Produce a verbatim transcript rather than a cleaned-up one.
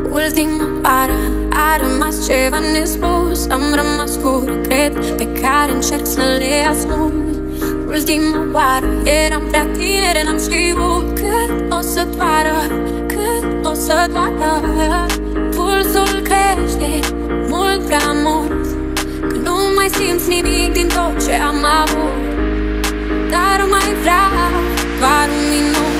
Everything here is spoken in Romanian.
Ultima oară a rămas ceva nespus. Am rămas cu regret pe care încerc să le ascund. Ultima oară eram prea tineri, n-am știut cât o să doară, cât o să doară. Pulsul crește mult prea mult, că nu mai simți nimic din tot ce am avut. Dar mai vreau doar un minut